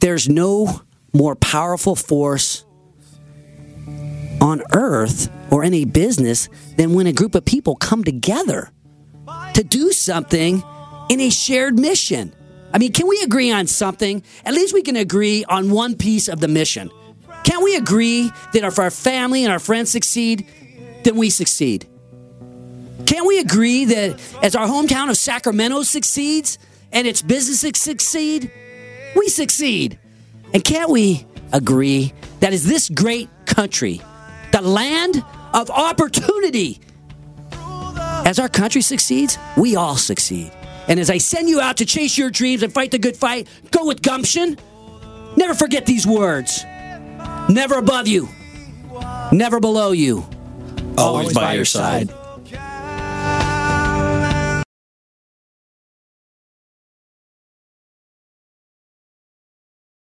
there's no more powerful force on earth or any business than when a group of people come together to do something in a shared mission. I mean, can we agree on something? At least we can agree on one piece of the mission. Can't we agree that if our family and our friends succeed, then we succeed? Can't we agree that as our hometown of Sacramento succeeds and its businesses succeed, we succeed? And can't we agree that as this great country, the land of opportunity, as our country succeeds, we all succeed? And as I send you out to chase your dreams and fight the good fight, go with gumption. Never forget these words. Never above you. Never below you. Always by your side.